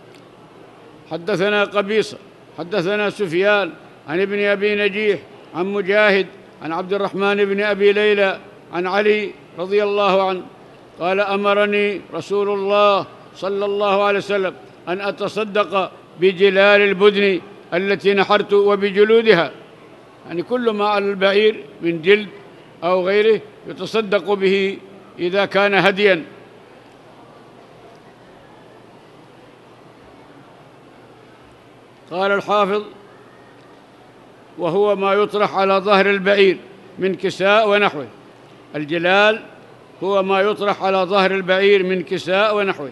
حدثنا قبيصة حدثنا سفيان عن ابن أبي نجيح عن مجاهد عن عبد الرحمن بن أبي ليلى عن علي رضي الله عنه قال: أمرني رسول الله صلى الله عليه وسلم أن أتصدق بجلال البدن التي نحرت وبجلودها، يعني كل ما على البعير من جلد أو غيره يتصدق به إذا كان هديا. قال الحافظ: وهو ما يطرح على ظهر البعير من كساء ونحوه. الجلال هو ما يطرح على ظهر البعير من كساء ونحوه.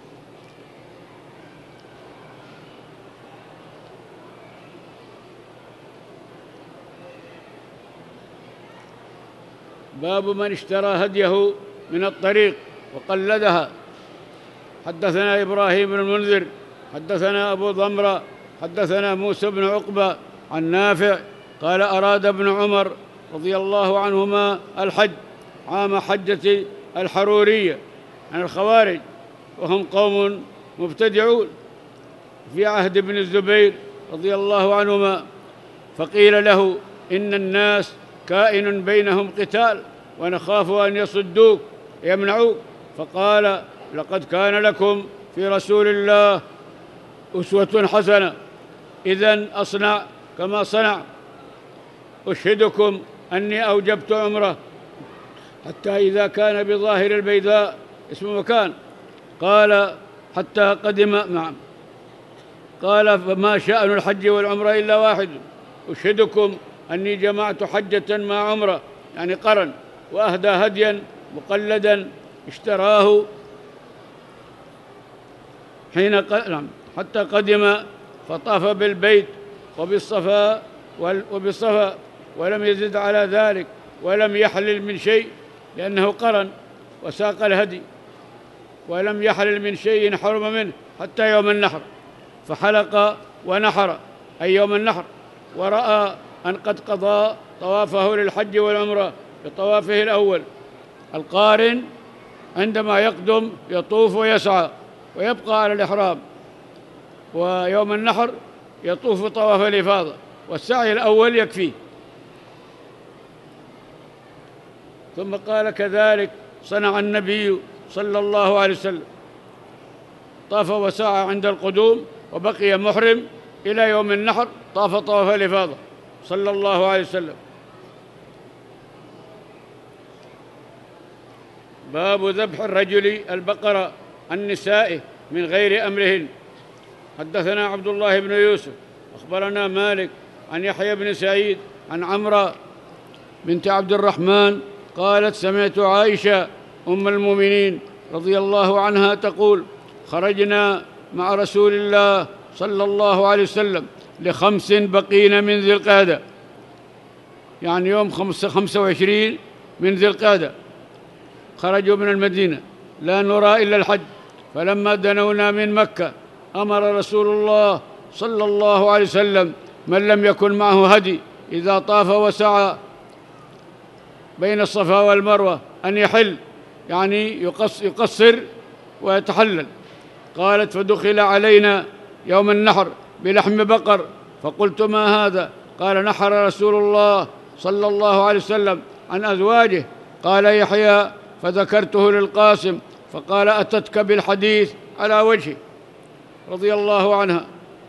باب من اشترى هديه من الطريق وقلدها. حدثنا إبراهيم بن المنذر حدثنا أبو ضمرة حدثنا موسى بن عقبة عن نافع قال: أراد ابن عمر رضي الله عنهما الحج عام حجة الحرورية عن الخوارج، وهم قوم مبتدعون في عهد ابن الزبير رضي الله عنهما، فقيل له: إن الناس كائن بينهم قتال ونخاف أن يصدوك يمنعوك. فقال: لقد كان لكم في رسول الله أسوة حسنة، إذن أصنع كما صنع. أشهدكم أني أوجبت عمرة حتى إذا كان بظاهر البيداء اسم مكان، قال: حتى قدم معه. قال: فما شأن الحج والعمرة إلا واحد، أشهدكم أني جمعت حجة مع عمرة، يعني قرن، وأهدى هديا مقلدا اشتراه حتى قدم فطاف بالبيت وبالصفا ولم يزد على ذلك، ولم يحلل من شيء لأنه قرن وساق الهدي، ولم يحلل من شيء حرم منه حتى يوم النحر، فحلق ونحر أي يوم النحر، ورأى أن قد قضى طوافه للحج والعمرة بطوافه الأول. القارن عندما يقدم يطوف ويسعى ويبقى على الإحرام، ويوم النحر يطوف طواف الإفاضة، والسعي الأول يكفيه. ثم قال: كذلك صنع النبي صلى الله عليه وسلم، طاف وسعى عند القدوم وبقي محرم إلى يوم النحر، طاف طواف الإفاضة صلى الله عليه وسلم. باب ذبح الرجل البقرة عن نسائه من غير أمرهن. حدثنا عبد الله بن يوسف أخبرنا مالك عن يحيى بن سعيد عن عمرة بنت عبد الرحمن قالت: سمعت عائشة أم المؤمنين رضي الله عنها تقول: خرجنا مع رسول الله صلى الله عليه وسلم ل5 بقين من ذي القعدة، يعني يوم 25 من ذي القعدة، خرجوا من المدينة لا نرى إلا الحج. فلما دنونا من مكة أمر رسول الله صلى الله عليه وسلم من لم يكن معه هدي إذا طاف وسعى بين الصفا والمروة أن يحل، يعني يقصر ويتحلل. قالت: فدخل علينا يوم النحر بلحم بقر، فقلت: ما هذا؟ قال: نحر رسول الله صلى الله عليه وسلم عن أزواجه. قال يحيى: فذكرته للقاسم فقال: أتتك بالحديث على وجهه، رضي الله عنها.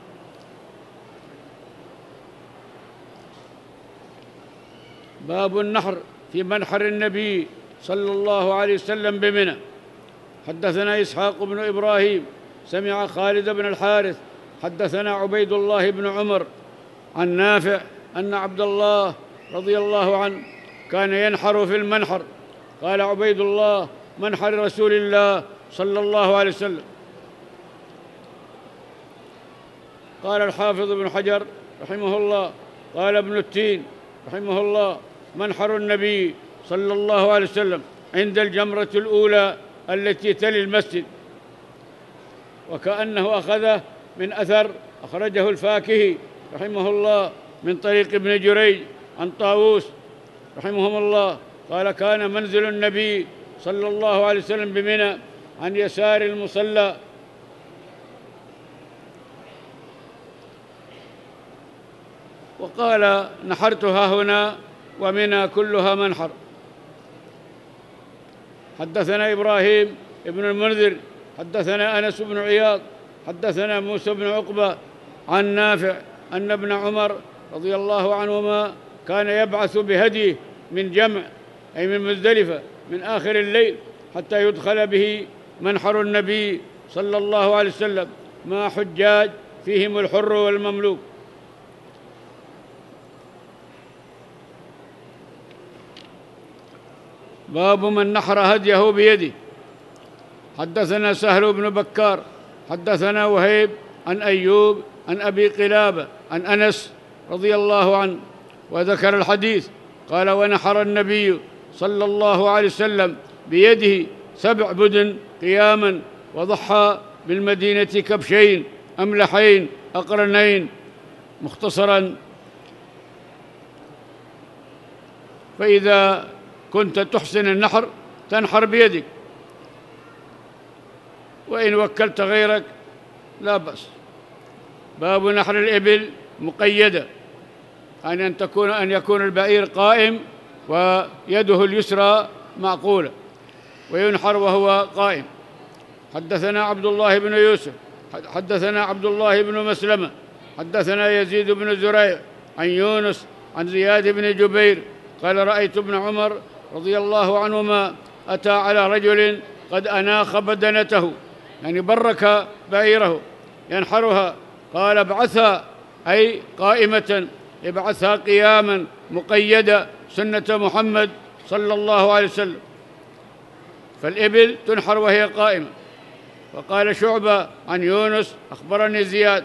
باب النحر في منحر النبي صلى الله عليه وسلم بمنى. حدثنا إسحاق بن إبراهيم سمع خالد بن الحارث حدثنا عبيد الله بن عمر عن نافع أن عبد الله رضي الله عنه كان ينحر في المنحر. قال عبيد الله: منحر رسول الله صلى الله عليه وسلم. قال الحافظ ابن حجر رحمه الله: قال ابن التين رحمه الله: منحر النبي صلى الله عليه وسلم عند الجمرة الأولى التي تلي المسجد. وكأنه أخذه من أثر أخرجه الفاكهي رحمه الله من طريق ابن جريج عن طاووس رحمهم الله قال: كان منزل النبي صلى الله عليه وسلم بمنى عن يسار المصلى. وقال: نحرتها هنا ومنى كلها منحر. حدثنا إبراهيم ابن المنذر حدثنا أنس بن عياض حدثنا موسى بن عقبة عن نافع أن ابن عمر رضي الله عنهما كان يبعث بهديه من جمع أي من مزدلفة من آخر الليل حتى يدخل به منحر النبي صلى الله عليه وسلم مع حجاج فيهم الحر والمملوك. باب من نحر هديه بيده. حدثنا سهل بن بكار حدثنا وهيب عن أيوب عن أبي قلابة عن أنس رضي الله عنه وذكر الحديث قال: ونحر النبي صلى الله عليه وسلم بيده 7 بدن قياما، وضحى بالمدينة كبشين أملحين أقرنين. مختصرا: فإذا كنت تحسن النحر تنحر بيدك، وإن وكلت غيرك لا بأس. باب نحر الإبل مقيدة، أن يكون البعير قائم ويده اليسرى معقولة وينحر وهو قائم. حدثنا عبد الله بن يوسف حدثنا عبد الله بن مسلمة حدثنا يزيد بن زريع عن يونس عن زياد بن جبير قال: رأيت ابن عمر رضي الله عنهما أتى على رجل قد أناخ بدنته، يعني برك بعيره ينحرها، قال: ابعثها أي قائمة، ابعثها قياما مقيدة سنة محمد صلى الله عليه وسلم. فالإبل تنحر وهي قائمة. وقال شعبة عن يونس: أخبرني زياد.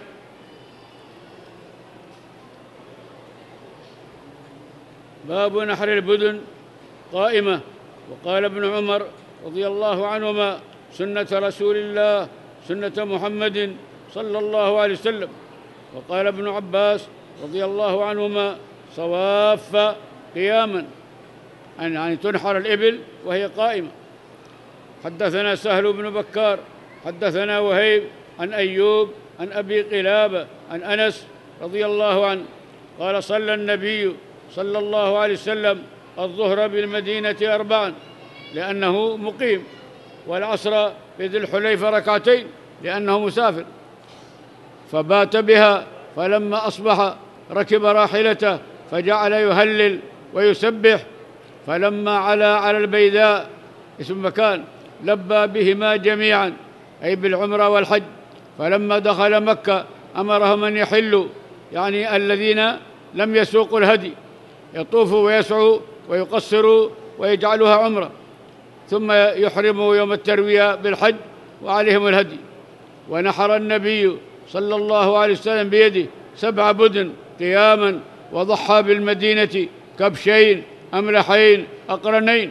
باب نحر البدن قائمة. وقال ابن عمر رضي الله عنهما: سنة رسول الله سنة محمد صلى الله عليه وسلم. وقال ابن عباس رضي الله عنهما: صواف قياما، يعني تنحر الإبل وهي قائمة. حدثنا سهل بن بكار حدثنا وهيب عن أيوب عن أبي قلابة عن أنس رضي الله عنه قال: صلى النبي صلى الله عليه وسلم الظهر بالمدينة 4 لأنه مقيم، والعصر بذي الحليفة 2 لأنه مسافر، فبات بها. فلما أصبح ركب راحلته فجعل يهلل ويسبح، فلما علا على البيداء اسم مكان لبى بهما جميعا، أي بالعمرة والحج. فلما دخل مكة أمرهم أن يحلوا، يعني الذين لم يسوقوا الهدي، يطوفوا ويسعوا ويقصروا ويجعلوها عمرة، ثم يحرموا يوم التروية بالحج وعليهم الهدي. ونحر النبي صلى الله عليه وسلم بيده 7 بدن قياما، وضحى بالمدينة كبشين أملحين أقرنين.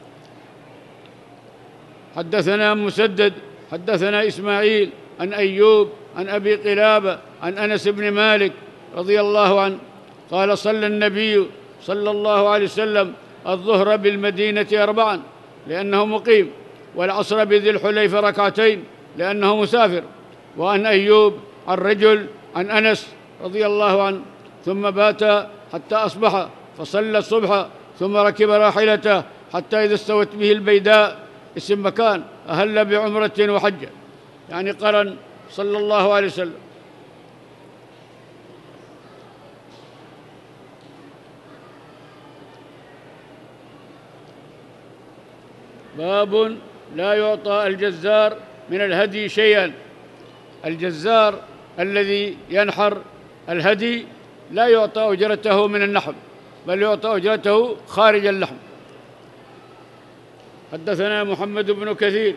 حدثنا مسدد حدثنا إسماعيل عن أيوب عن أبي قلابة عن أنس بن مالك رضي الله عنه قال: صلى النبي صلى الله عليه وسلم الظهر بالمدينة 4 لأنه مقيم، والعصر بذي الحليفة 2 لأنه مسافر. وعن أيوب عن رجل عن أنس رضي الله عنه: ثم بات حتى أصبح فصلى الصبح، ثم ركب راحلته حتى إذا استوت به البيداء اسم مكان أهل بعمرة وحجة، يعني قرن صلى الله عليه وسلم. باب لا يعطى الجزار من الهدي شيئا. الجزار الذي ينحر الهدي لا يعطى أجرته من اللحم، بل يعطى أجرته خارج اللحم. حدثنا محمد بن كثير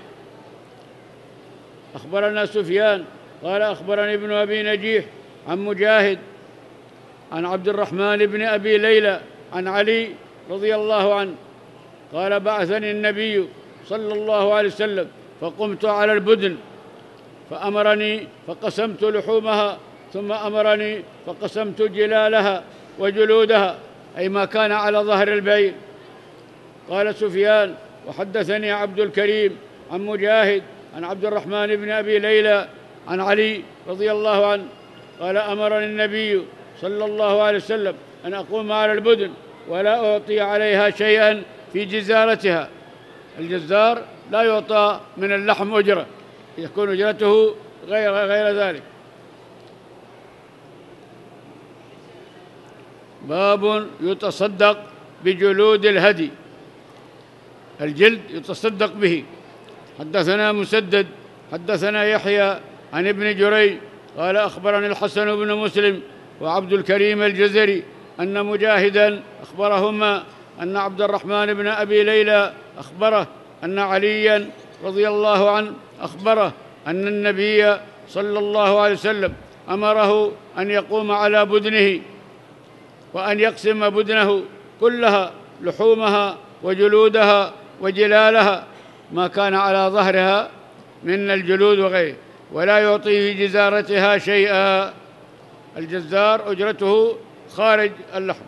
أخبرنا سفيان قال: أخبرني ابن أبي نجيح عن مجاهد عن عبد الرحمن بن أبي ليلى عن علي رضي الله عنه قال: بعثني النبي صلى الله عليه وسلم فقمت على البدن فأمرني فقسمت لحومها، ثم أمرني فقسمت جلالها وجلودها، أي ما كان على ظهر البعير. قال سفيان: وحدثني عبد الكريم عن مجاهد عن عبد الرحمن بن أبي ليلى عن علي رضي الله عنه قال: أمرني النبي صلى الله عليه وسلم أن أقوم على البدن ولا أعطي عليها شيئا في جزارتها. الجزار لا يعطى من اللحم أجرة، يكون أجرته غير ذلك. باب يتصدق بجلود الهدي، الجلد يتصدق به. حدثنا مسدد حدثنا يحيى عن ابن جريج قال أخبرني الحسن بن مسلم وعبد الكريم الجزري أن مجاهدا أخبرهما أن عبد الرحمن بن أبي ليلى أخبره أن عليا رضي الله عنه أخبره أن النبي صلى الله عليه وسلم أمره أن يقوم على بدنه وأن يقسم بدنه كلها، لحومها وجلودها وجلالها، ما كان على ظهرها من الجلود وغيره، ولا يعطي في جزارتها شيئا. الجزار أجرته خارج اللحم.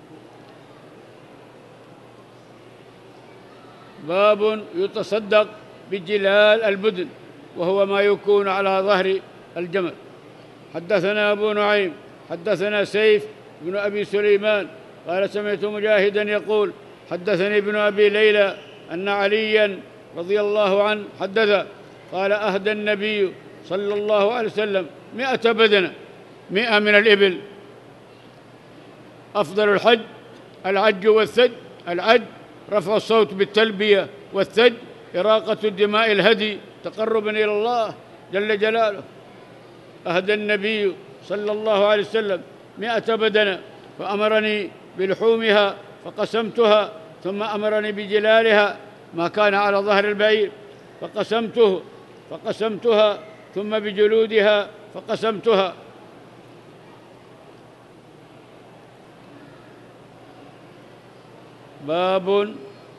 باب يتصدق بجلال البدن، وهو ما يكون على ظهر الجمل. حدثنا أبو نعيم حدثنا سيف بن أبي سليمان قال سمعت مجاهدا يقول حدثني ابن أبي ليلى أن عليا رضي الله عنه حدث قال أهدى النبي صلى الله عليه وسلم 100 بدنة، 100 من الإبل. أفضل الحج العج والثج. العج رفع الصوت بالتلبية، والثج إراقة الدماء الهدي تقربا إلى الله جل جلاله. أهدى النبي صلى الله عليه وسلم 100 بدنة، فأمرني بلحومها فقسمتها، ثم أمرني بجلالها ما كان على ظهر البعير فقسمتها، ثم بجلودها فقسمتها. باب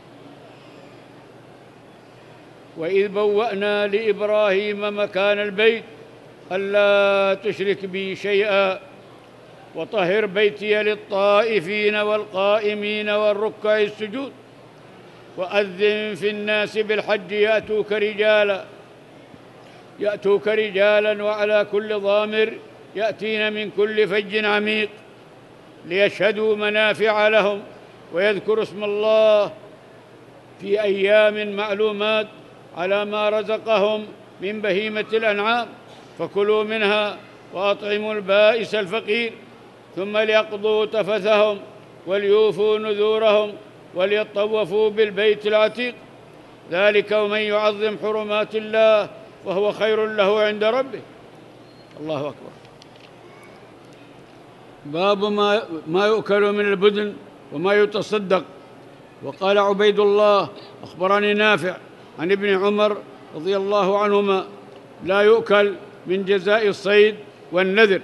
وإذ بوأنا لإبراهيم مكان البيت ألا تشرك بي شيئا وطهر بيتي للطائفين والقائمين والركع السجود وأذن في الناس بالحج يأتوك رجالا وعلى كل ضامر يأتين من كل فج عميق ليشهدوا منافع لهم ويذكروا اسم الله في أيام معلومات على ما رزقهم من بهيمة الأنعام، فكلوا منها وأطعموا البائس الفقير، ثم ليقضوا تفثهم وليوفوا نذورهم وليطوفوا بالبيت العتيق، ذلك ومن يعظم حرمات الله وهو خير له عند ربه. الله أكبر. باب ما يؤكل من البدن وما يتصدق. وقال عبيد الله أخبرني نافع عن ابن عمر رضي الله عنهما لا يؤكل من جزاء الصيد والنذر.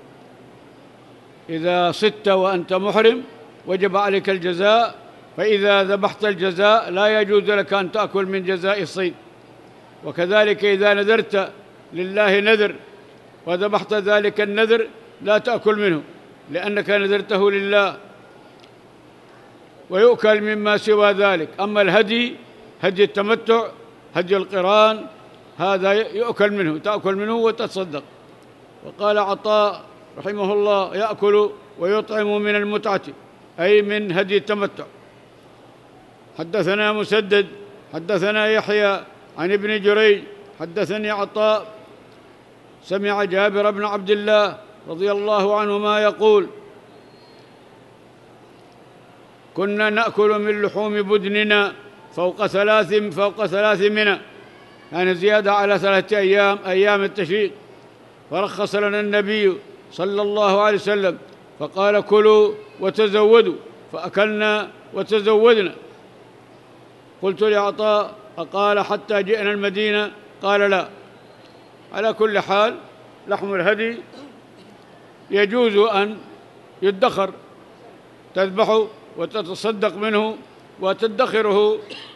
إذا صدت وأنت محرم وجب عليك الجزاء، فإذا ذبحت الجزاء لا يجوز لك أن تأكل من جزاء الصيد. وكذلك إذا نذرت لله نذر وذبحت ذلك النذر لا تأكل منه، لأنك نذرته لله. ويؤكل مما سوى ذلك. أما الهدي، هدي التمتع، هدي القران، هذا يؤكل منه، تأكل منه وتتصدق. وقال عطاء رحمه الله يأكل ويطعم من المتعة، أي من هدي التمتع. حدثنا مسدد حدثنا يحيى عن ابن جريج حدثني عطاء سمع جابر بن عبد الله رضي الله عنهما يقول كنا نأكل من لحوم بدننا فوق ثلاث منى، يعني زيادة على 3 أيام، أيام التشريق. فرخص لنا النبي صلى الله عليه وسلم فقال كلوا وتزودوا، فأكلنا وتزودنا. قلت لعطاء أقال حتى جئنا المدينة؟ قال لا. على كل حال لحم الهدي يجوز أن يدخر، تذبحه وتتصدق منه وتدخره